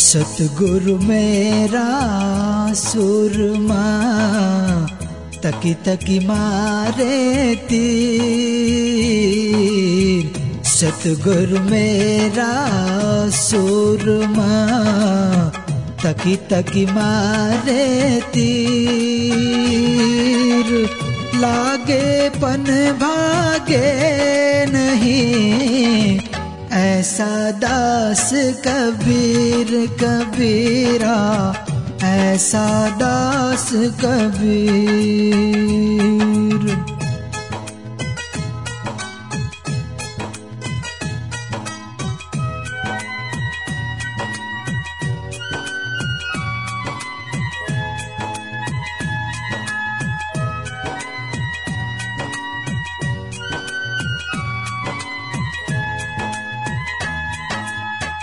सतगुरु मेरा सुरमा, तकी तकी मारे तीर। सतगुरु मेरा सुरमा, तकी तकी मारे तीर। लागे पन भागे नहीं, ऐसा दास कबीर कबीरा, ऐसा दास कबीर।